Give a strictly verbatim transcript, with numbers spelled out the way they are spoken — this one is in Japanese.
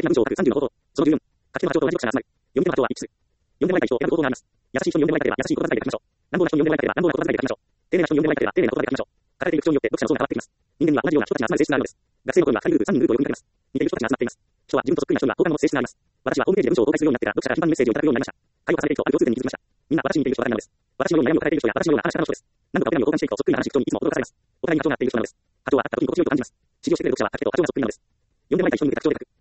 な文章を書くさんじゅうの方法。そのじゅうよん。書き手の波長と同じ読者が集まる。読み手の波長は一致する。読んでもらいたい人を選ぶ方法があります。優しい人に読んでもらいたければ優しい言葉遣いで書きましょう。乱暴な人に読んでもらいたければ乱暴な言葉遣いで書きましょう。丁寧な人に読んでもらいたければ丁寧な言葉で書きましょう。書かれている口調によって読者の層が変わってきます。人間には同じような人たちが集まる性質があるのです。学生の頃にはふたりグループ、さんにんグループをよく見かけます。似ている人たちが集まっています。人は自分とそっくりな人には放課後の性質があります。私はホームページで文章を公開するようになってから読者から頻繁にメッセージをいただくようになりました。会話を重ねていくとある共通点に気づきました。みんな私に似ている人ばかりなのです。私のように悩みを抱えている人や私のような話し方の人です。何度かお手紙を交換していくとそっくりな話す口調にいつも驚かされます。お互いに波長が合っている人なのです。波長はあった時に心地よいと感じます。指示をしてくれる読者は書き手と波長がそっくりなのです。読んでもらいたい人に向けた口調で書く。